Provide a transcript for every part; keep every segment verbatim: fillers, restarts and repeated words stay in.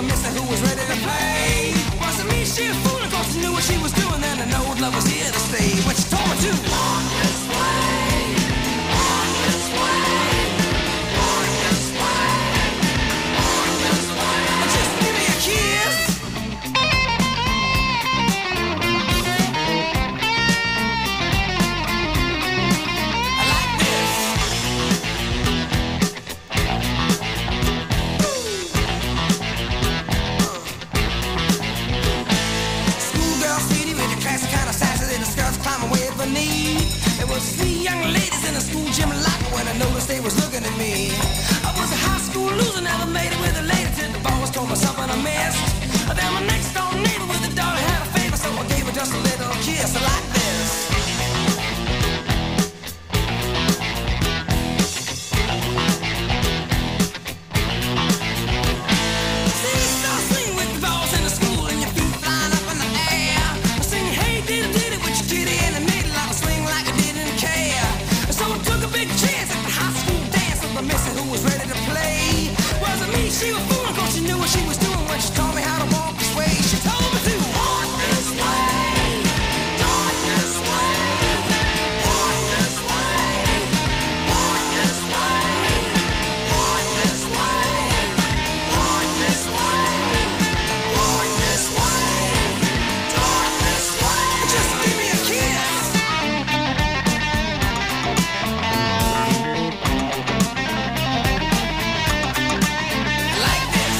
mister who was ready to play. Wasn't me, she a fool, of course she knew what she was doing, and I know love was here to stay. When she told me to walk this way, walk this way, walk this way, walk this way. Just give me a kiss. There was three young ladies in a school gym locker when I noticed they was looking at me. I was a high school loser, never made it with a lady till the boss told me something I missed. Then my next door neighbor with a daughter had a favor, so I gave her just a little kiss like this. See, you start swinging with the balls in the school and your feet flying up in the air. I sing, hey, diddy diddy with your kitty in the middle. I was swing like I didn't care. So I took a big chance at the high school dance with the missy who was ready to play. Wasn't me, she was fooling, cause she knew what she was doing when she taught me how to walk this way. She told me to walk this way, walk this way, walk this way, walk this way, walk this way, walk this way, walk this way, walk this way. Just give me a kiss. Like this.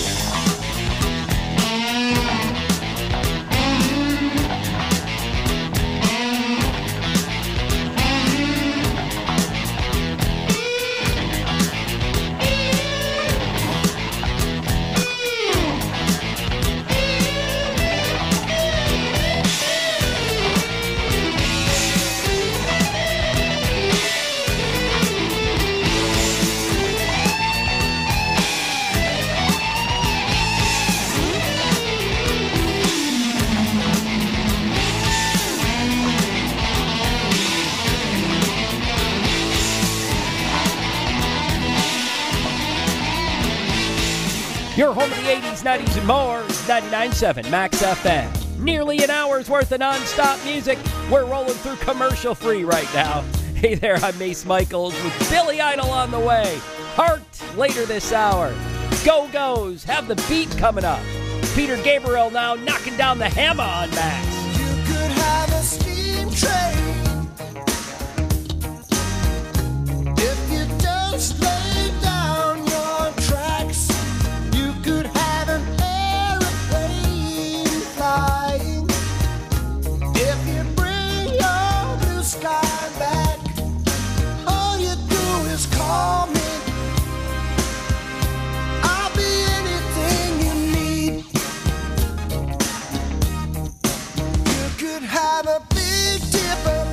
Your home of the eighties, nineties, and more, ninety-nine point seven Max F M. Nearly an hour's worth of non-stop music. We're rolling through commercial-free right now. Hey there, I'm Mace Michaels with Billy Idol on the way. Heart later this hour. Go-Go's have the beat coming up. Peter Gabriel now knocking down the hammer on Max. You could have a steam train if you just lay down your tracks. You could have an aeroplane flying if you bring your blue sky back. All you do is call me. I'll be anything you need. You could have a big dipper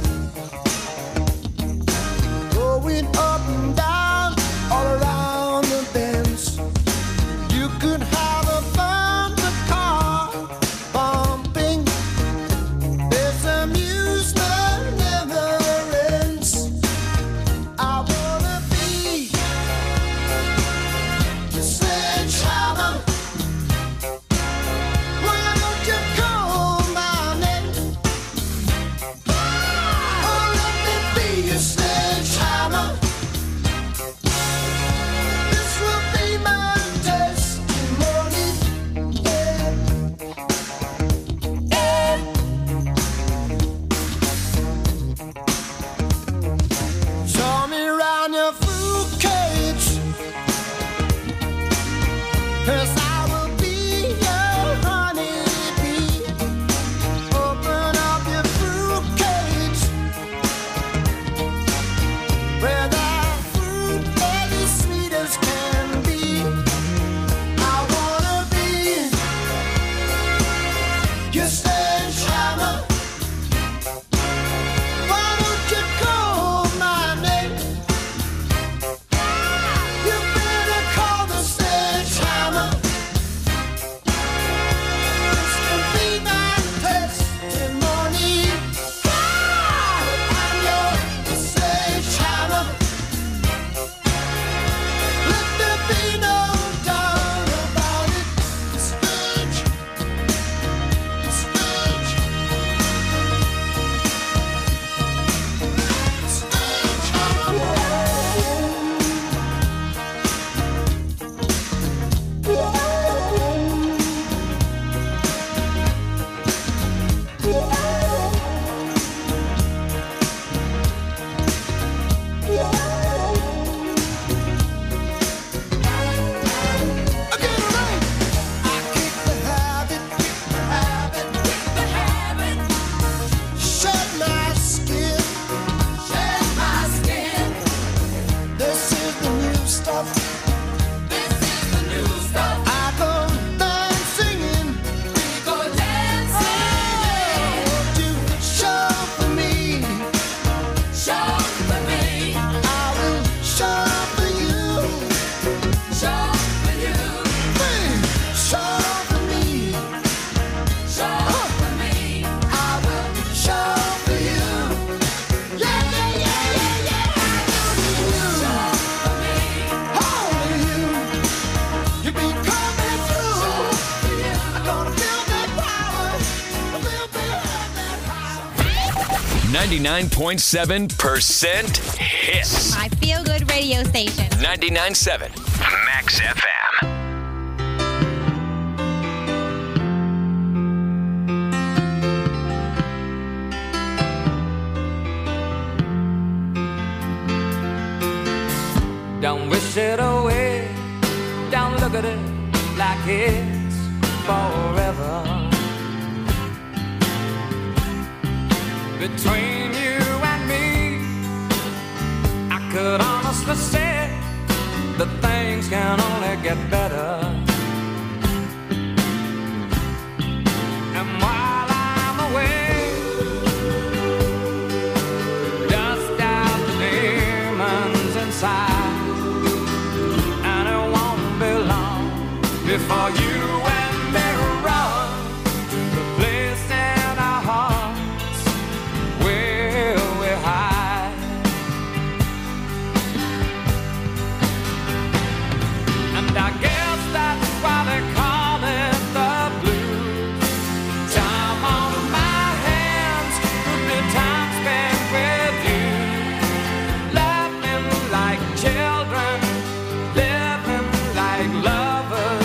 going up and down all around the bends. You could have a thunder car bumping. This amusement never ends. I wanna be your sledgehammer. Why don't you call my name? Oh, let me be your sledgehammer. This will be my testimony. Yeah. Yeah. Show me around your fruit cage, 'cause I will be your honeybee. Open up your fruit cage where the fruit is as sweet as can be. I wanna be your sledgehammer. Why don't you call my name? You better call the sledgehammer. ninety-nine point seven percent hits. My feel-good radio station. ninety-nine point seven Max F M. Don't wish it away. Don't look at it like it's forever. Between you and me, I could honestly say that things can only get better. And while I'm away, dust out the demons inside. Before you and me run the place in our hearts where we hide. And I guess that's why they call it the blues. Time on my hands could be time spent with you, laughing like children, living like lovers.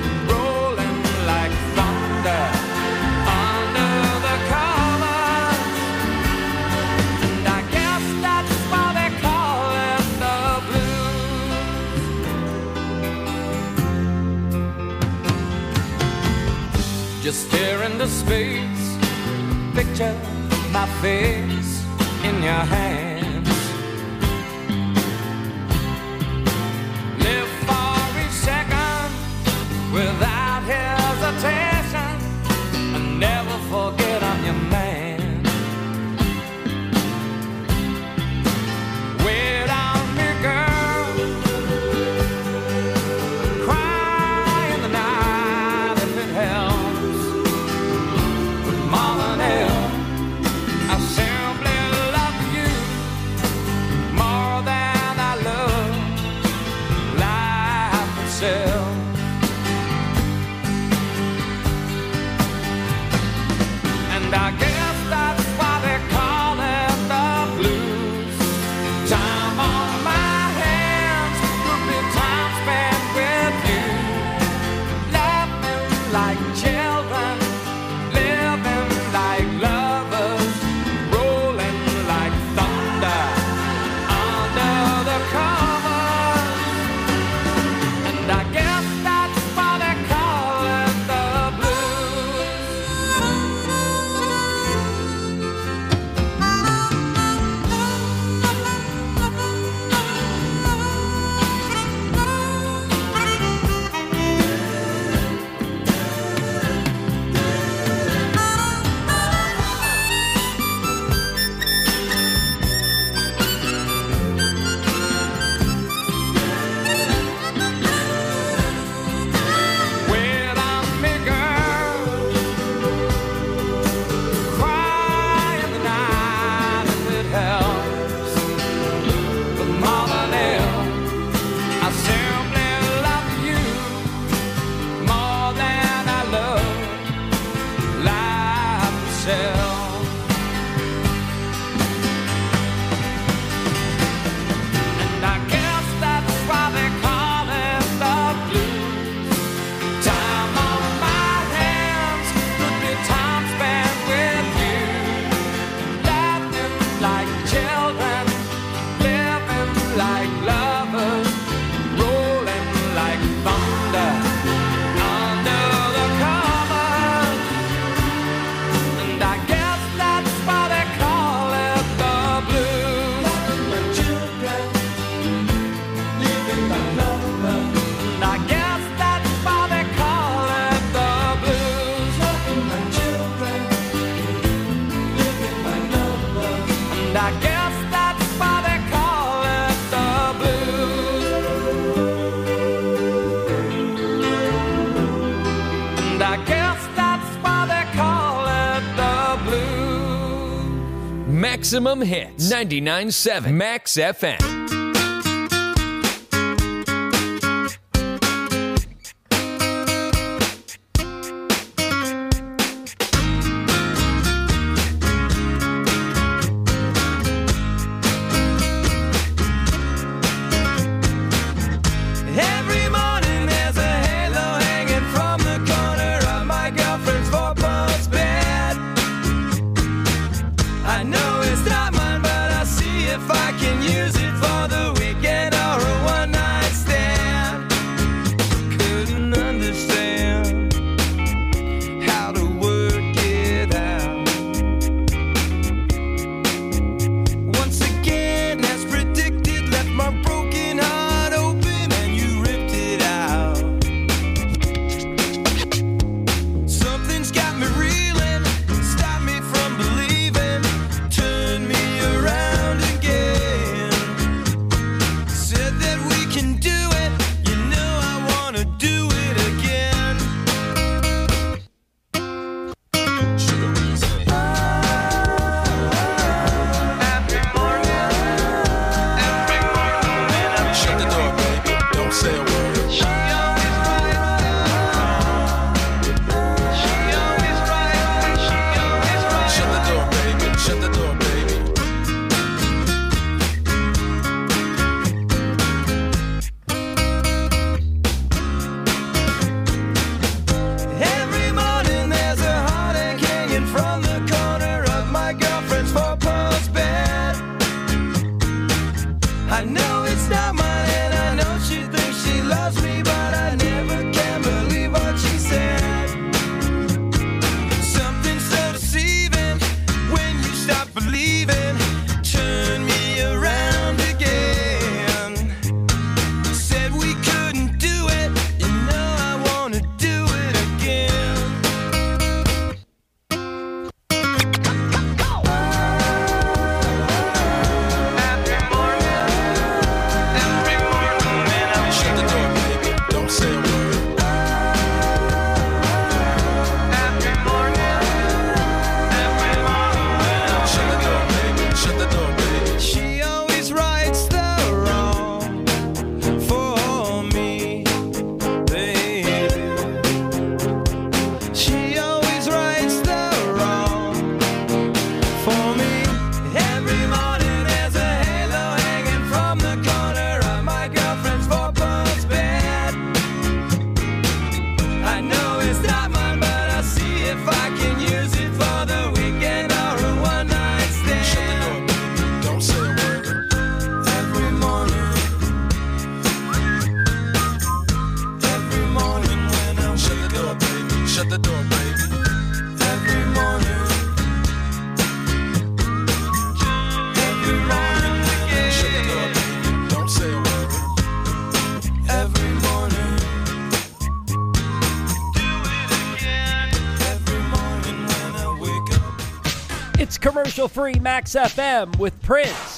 Just stare into space, picture my face in your hands. Live for each second without hesitation, and never forget I'm your man. Wait on me, girl, cry in the night if it helps. I simply love you more than I love life itself. And I guess that's why they call it the blues. Time on my hands could be time spent with you, laughing like children, living like lovers, rolling like thunder under the covers. And I guess that's why they call it the blues. Wait on me, girl, cry in the night if it helps. But more than ever, I simply love you more than I love life itself. And I guess that's why they call it the blues. Time on my hands could be time spent with you, laughing like children, living like lovers, rolling like thunder under the covers. And I guess that's why they call it the blues. Laughing like children, living like lovers. And I guess that's why they call it the blues. Laughing like children, living like lovers. And I guess that's why they call it the blues. And I guess that's why they call it the blues. Maximum hits. ninety-nine point seven Max F M. Shut the door, baby. Every morning. Every morning. Shut the door, baby. Don't say a word. Every morning. Do it again. Every morning when I wake up. It's commercial-free Max F M with Prince.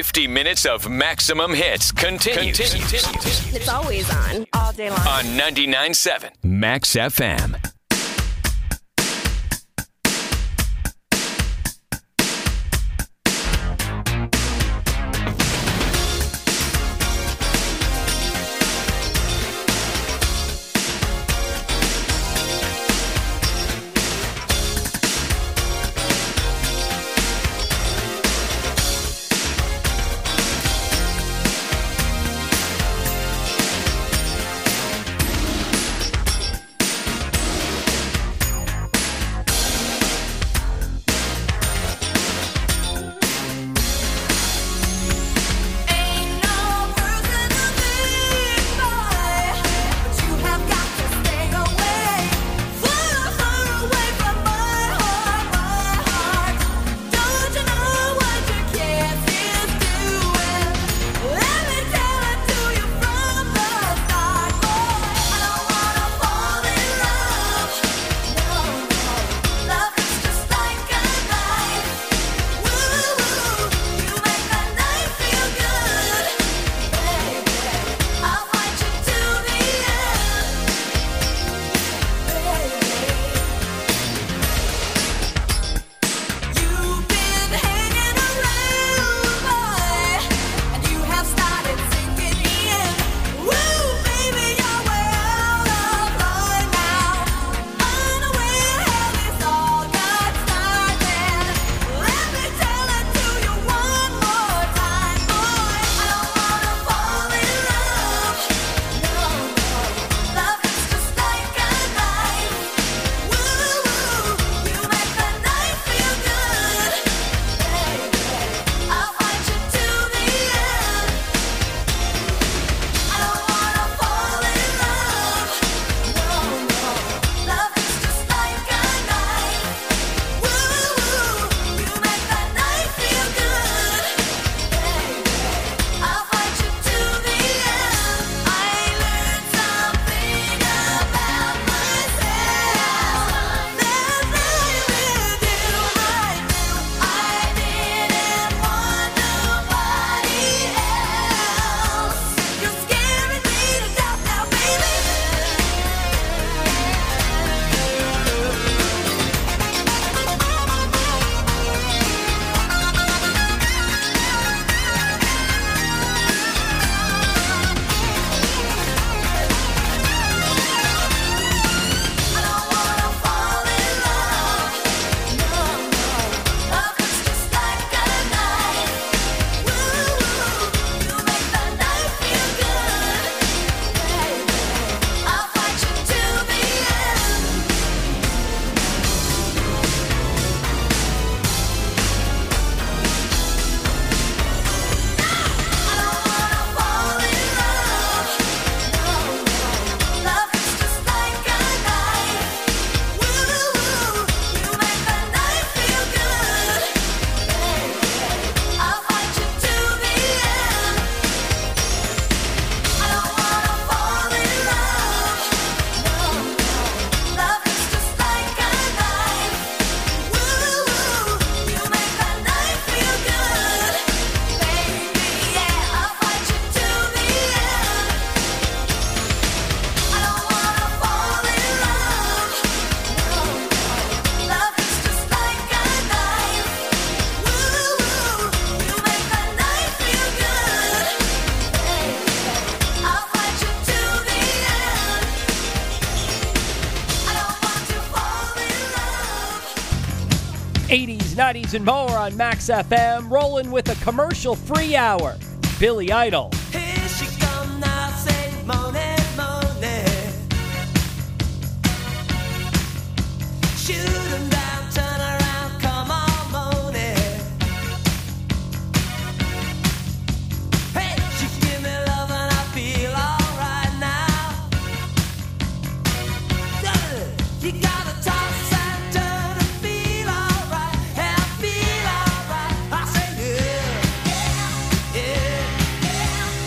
fifty minutes of maximum hits continues, continues. It's always on, all day long. On ninety-nine point seven Max F M. eighties, nineties, and more on Max F M, rolling with a commercial-free hour. Billy Idol. Here she come now, say money, money. Shoot 'em down, turn around, come on, money. Hey, she give me love and I feel alright now. You gotta toss and turn and feel alright, and I feel alright. I say yeah, yeah, yeah.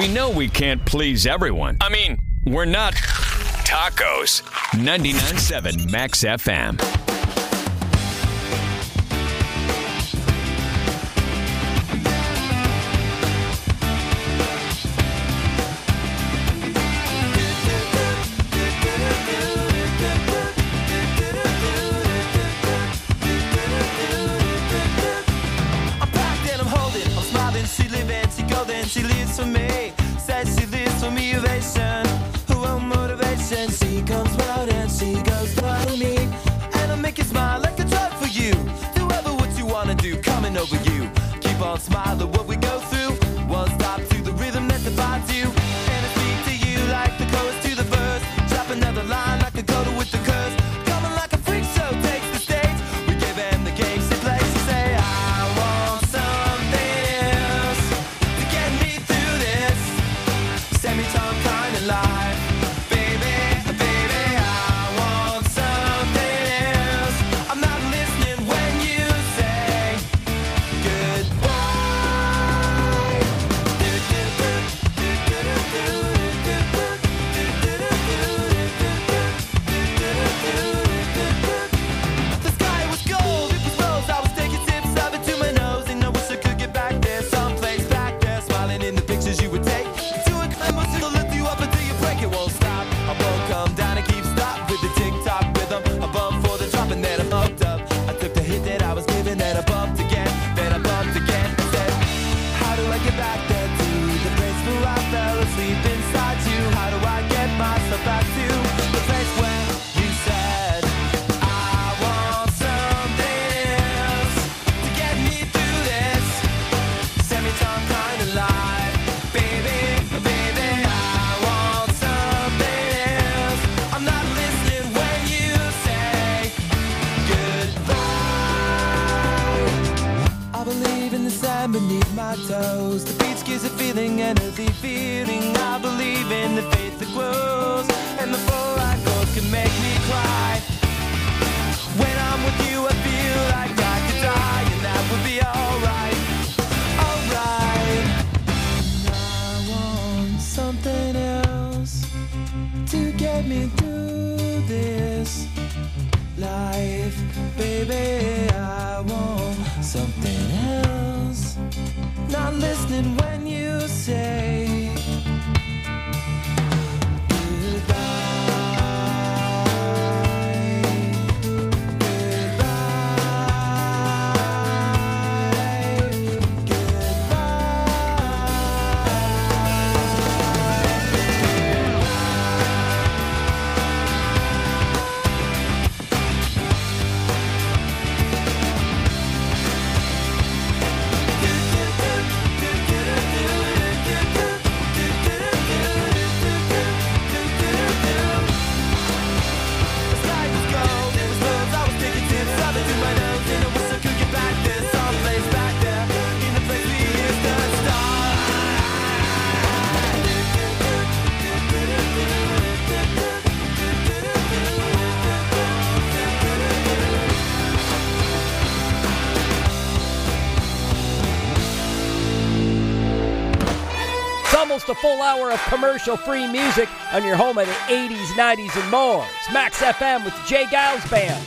We know we can't please everyone. I mean, we're not tacos. ninety-nine point seven Max F M. She lives for me, says she lives for me, ovation, who will motivation. She comes round and she goes for me, and I make you smile like a drug for you. Do ever what you wanna do, coming over you. Keep on smiling what we go through. One stop to the rhythm that defines you, and I speak to you like the chorus to the verse. Drop another line like a coda with the curse. Coming like a freak show takes the stage. We give them the game, she plays. She say I want something else to get me through this semi-time kind of life. Baby, baby, I want something else. I'm not listening when you say goodbye. The sky was gold, it was rose. I was taking sips of it to my nose, and I wish I could get back there, someplace back there, smiling in the pictures you would take. To a climb, it'll lift you up until you break. It won't stop. I won't come down and keep stop with the tick-tock rhythm. I bump for the drop and then I'm hooked up. I took the hit that I was given, then I bumped again, then I bumped again. I said, how do I get back there to the place where I fell asleep inside you? How do I get myself back to the place where you said I want something else to get me through this semi-time kind of life? Baby, baby, I want something else. I'm not listening when you say goodbye. I believe in the sand beneath my toes. The beach gives a feeling, an earthy feeling. I believe in the faith that grows, and the four I goes can make me cry. When I'm with you, I feel like I could die, and that would be alright, alright. I want something else to get me through this life. Baby, I want something else. Not listening when you say almost a full hour of commercial-free music on your home of the eighties, nineties, and more. It's Max F M with the Jay Giles Band.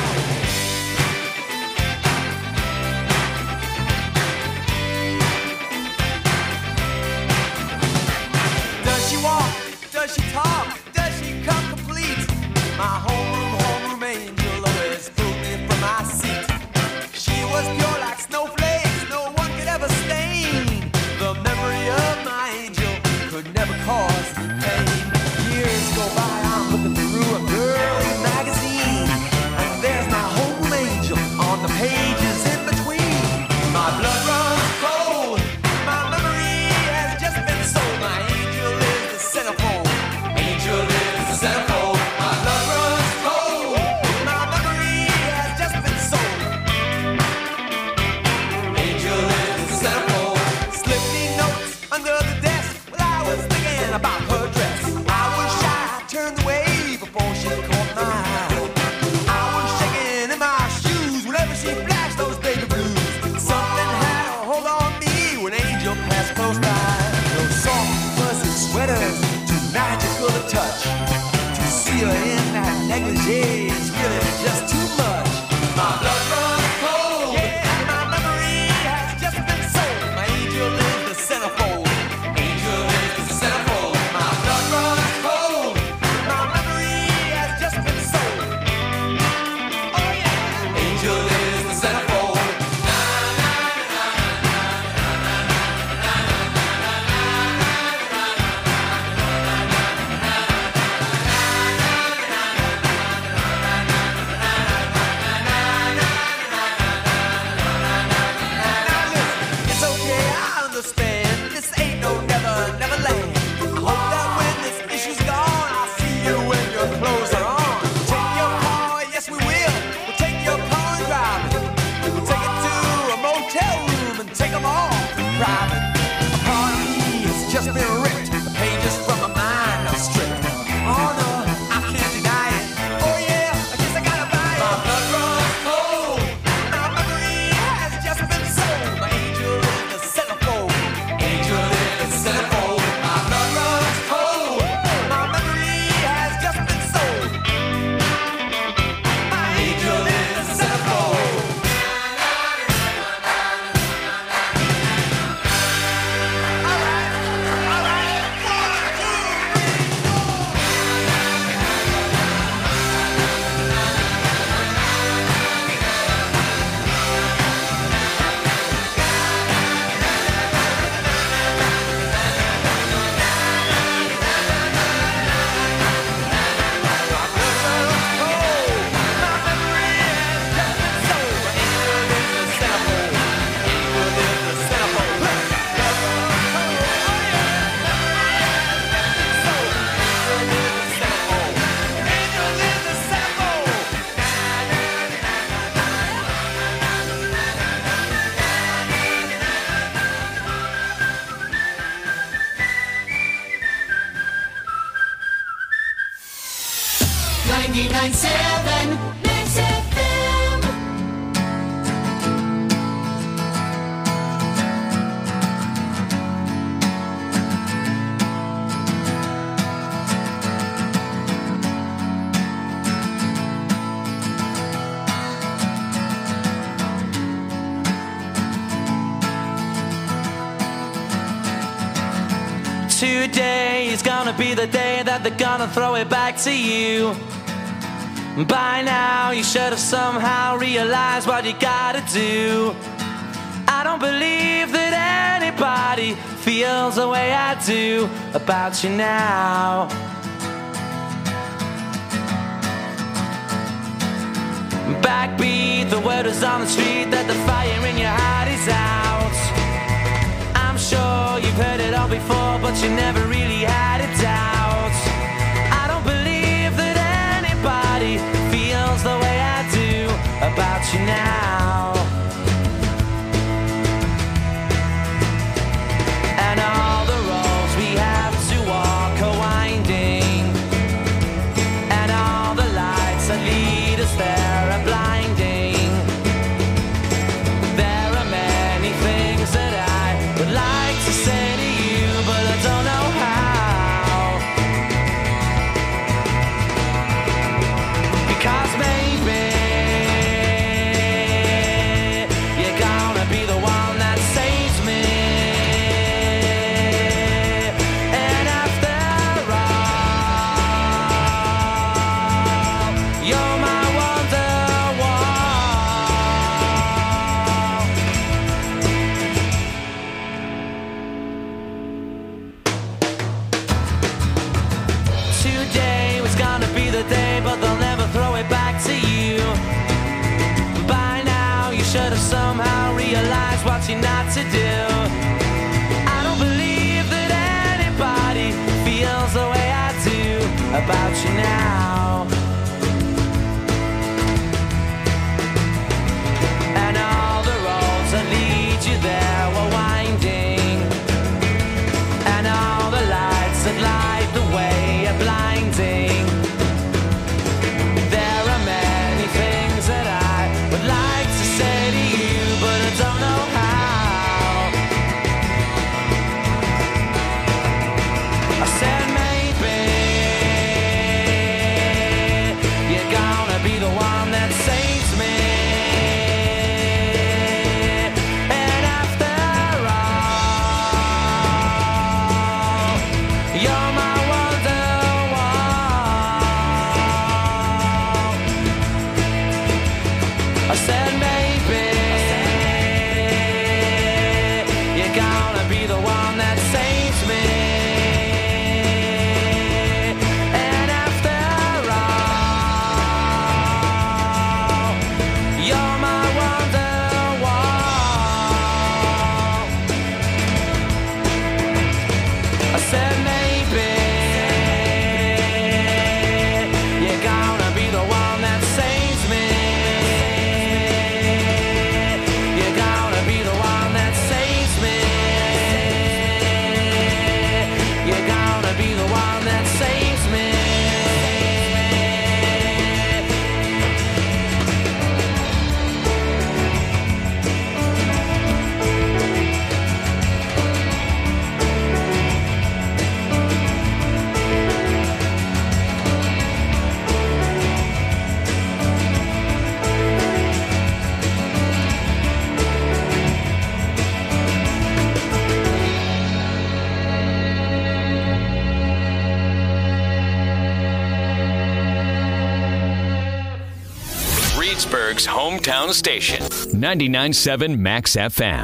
Does she walk? Does she talk? Does she come complete? My homeroom, homeroom angel always pulled me from my seat. She was pure like snowflakes, no one could ever stain. The memory of my angel could never cause pain. Years go by, I'm looking through a girly magazine, and there's my homeroom angel on the pages in between. My blood runs cold, my memory has just been sold. My angel is the centerfold, angel is the centerfold. My blood runs cold, my memory has just been sold. Angel is the centerfold. Slip me notes under the desk while I was thinking about her dress. I was shy, turned away before she caught my eye. I was shaking in my shoes whenever she flashed those baby blues. Something had hotel room and take them all in private. A party has just been ripped. The pages from my mind are stripped. Oh no, I can't deny it. Oh yeah, I guess I gotta buy it. My blood runs cold. My memory has just been sold. My angel in the centerfold. Angel in the centerfold. My blood runs cold. My memory has just been sold. My angel in the centerfold. All right, all right. One, two, three, four. ninety-nine seven Max F M. Today is gonna be the day that they're gonna throw it back to you. By now you should have somehow realized what you gotta do. I don't believe that anybody feels the way I do about you now. Backbeat, the word is on the street that the fire in your heart is out. I'm sure you've heard it all before, but you never really had a doubt. I don't believe that anybody feels the way I do about you now. And all the roads we have to walk are winding, and all the lights that lead us there are blinding. There are many things that I would like to say to you, but I don't know how. Because maybe you're gonna be the one that saves me. And after all, you're my wonderwall. Today was gonna be the day, but they'll never throw it back to you. By now you should have somehow realized what you're not to do. I don't believe that anybody feels the way I do about you now. And all the roads that lead you there were winding, and all the lights that light the way are blinding. There are many things that I would like to say to you, but I don't know how. I said maybe Chicago's hometown station, ninety-nine point seven Max F M.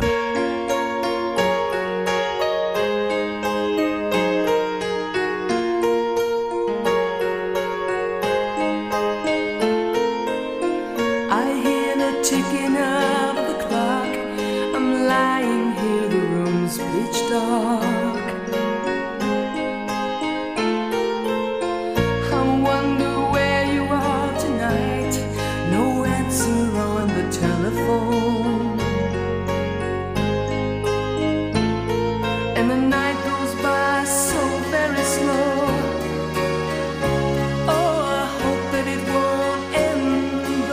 I hear the ticking of the clock. I'm lying here, the room's pitch dark. I wonder where you are tonight. No answer on the telephone. And the night goes by so very slow. Oh, I hope that it won't end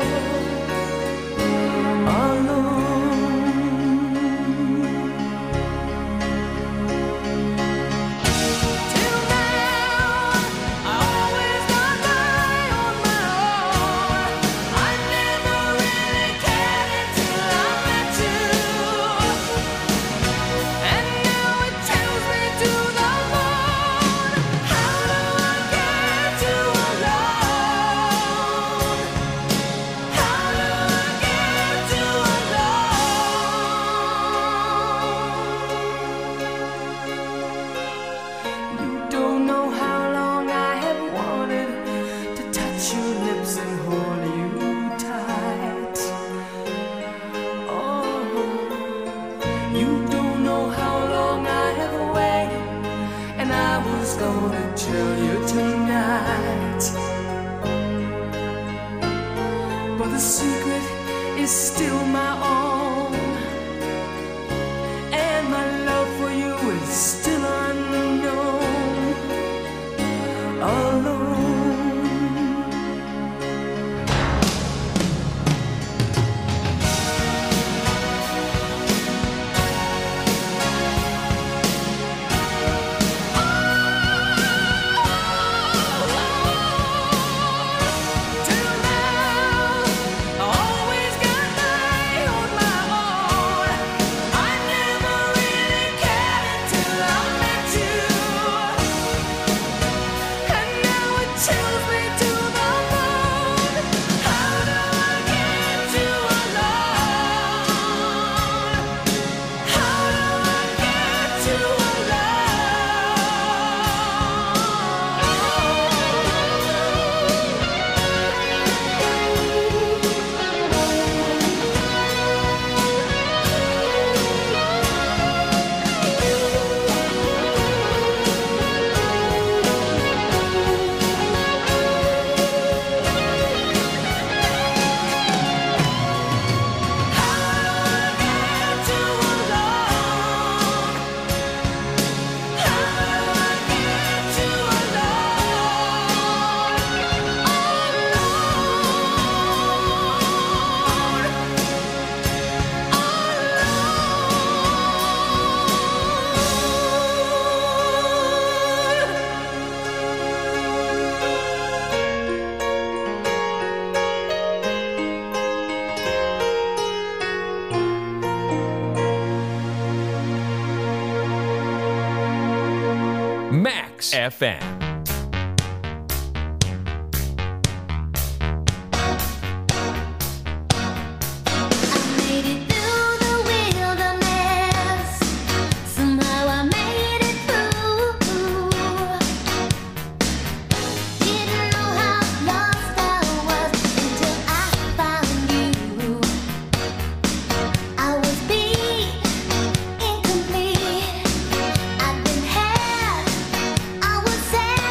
the secret is still my own, and my love for you is still unknown, alone. Max F M. I was sad.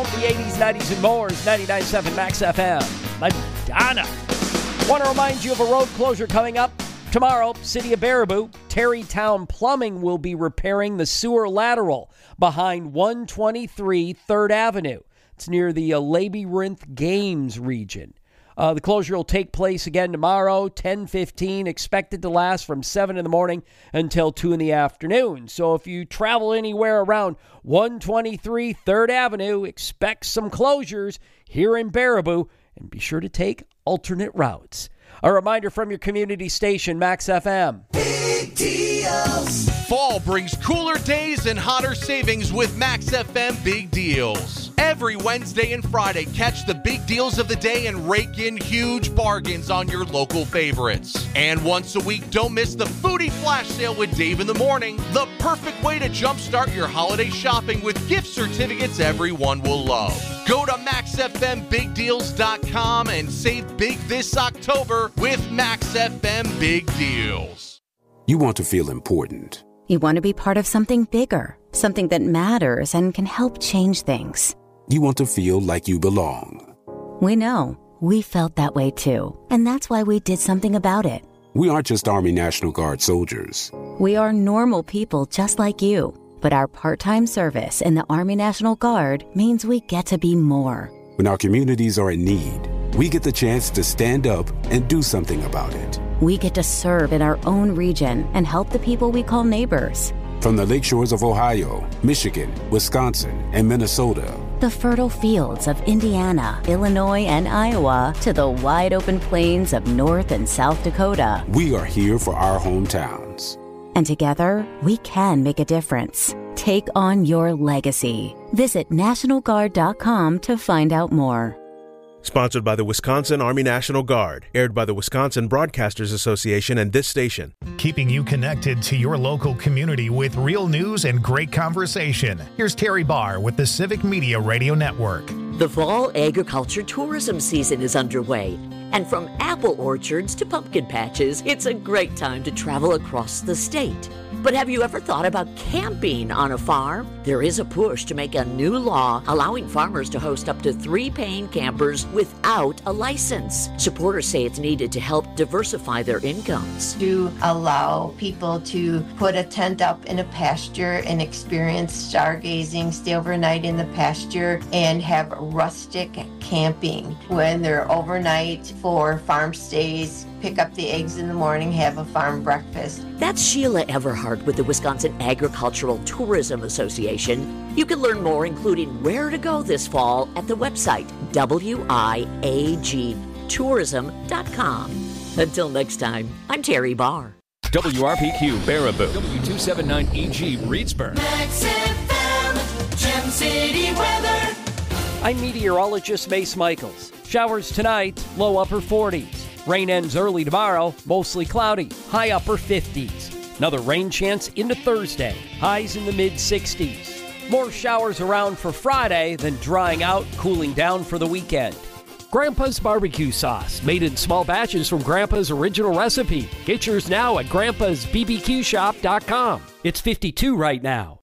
home of the eighties, nineties, and more is ninety-nine point seven Max F M. Madonna. Want to remind you of a road closure coming up tomorrow. City of Baraboo, Terrytown Plumbing will be repairing the sewer lateral behind one twenty-three third Avenue. It's near the uh, Labyrinth Games region. Uh, the closure will take place again tomorrow, ten fifteen, expected to last from seven in the morning until two in the afternoon. So if you travel anywhere around one twenty-three third Avenue, expect some closures here in Baraboo, and be sure to take alternate routes. A reminder from your community station, Max F M. Big deals. Fall brings cooler days and hotter savings with Max F M Big Deals. Every Wednesday and Friday, catch the big deals of the day and rake in huge bargains on your local favorites. And once a week, don't miss the Foodie Flash Sale with Dave in the Morning, the perfect way to jumpstart your holiday shopping with gift certificates everyone will love. Go to max f m big deals dot com and save big this October with Max F M Big Deals. You want to feel important. You want to be part of something bigger, something that matters and can help change things. You want to feel like you belong. We know. We felt that way too. And that's why we did something about it. We aren't just Army National Guard soldiers. We are normal people just like you. But our part-time service in the Army National Guard means we get to be more. When our communities are in need, we get the chance to stand up and do something about it. We get to serve in our own region and help the people we call neighbors. From the lakeshores of Ohio, Michigan, Wisconsin, and Minnesota. The fertile fields of Indiana, Illinois, and Iowa to the wide open plains of North and South Dakota. We are here for our hometowns. And together, we can make a difference. Take on your legacy. Visit national guard dot com to find out more. Sponsored by the Wisconsin Army National Guard. Aired by the Wisconsin Broadcasters Association and this station. Keeping you connected to your local community with real news and great conversation. Here's Terry Barr with the Civic Media Radio Network. The fall agriculture tourism season is underway. And from apple orchards to pumpkin patches, it's a great time to travel across the state. But have you ever thought about camping on a farm? There is a push to make a new law allowing farmers to host up to three paying campers without a license. Supporters say it's needed to help diversify their incomes. To allow people to put a tent up in a pasture and experience stargazing, stay overnight in the pasture, and have rustic camping when they're overnight for farm stays, pick up the eggs in the morning, have a farm breakfast. That's Sheila Everhart with the Wisconsin Agricultural Tourism Association. You can learn more, including where to go this fall, at the website w i a g tourism dot com. Until next time, I'm Terry Barr. W R P Q Baraboo, W two seventy-nine E G Reedsburg. Max F M, Gem City weather. I'm meteorologist Mace Michaels. Showers tonight, low upper forties. Rain ends early tomorrow, mostly cloudy, high upper fifties. Another rain chance into Thursday, highs in the mid sixties. More showers around for Friday, then drying out, cooling down for the weekend. Grandpa's barbecue sauce, made in small batches from Grandpa's original recipe. Get yours now at grandpas b b q shop dot com. It's fifty-two right now.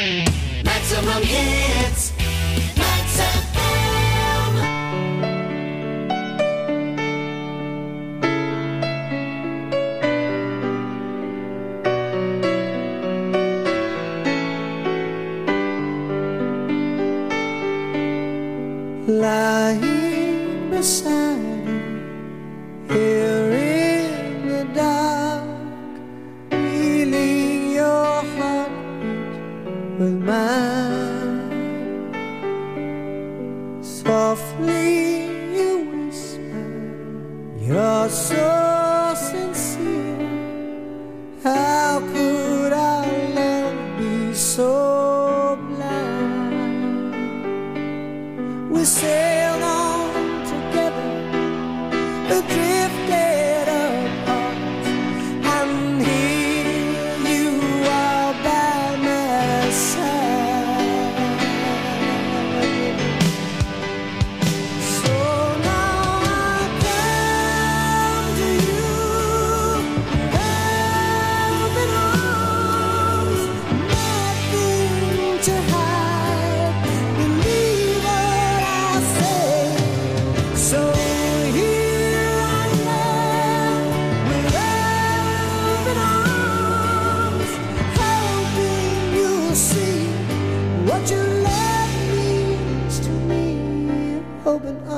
Maximum hits. Max F M. Lying beside you, here in the dark, feeling your heartbeat with mine. Softly you whisper, you're so sincere. How could our love be so blind? We sailed on together, we drifted apart, and here you are by my side. So now I come to you, open arms, nothing to hide, believe us. hoping